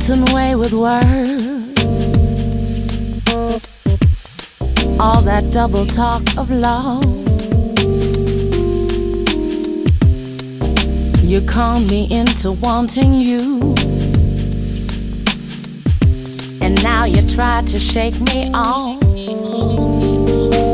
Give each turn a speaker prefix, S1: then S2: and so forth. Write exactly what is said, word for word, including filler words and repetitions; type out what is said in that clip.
S1: wanton way with words, all that double talk of love. You conned me into wanting you, and now you try to shake me off.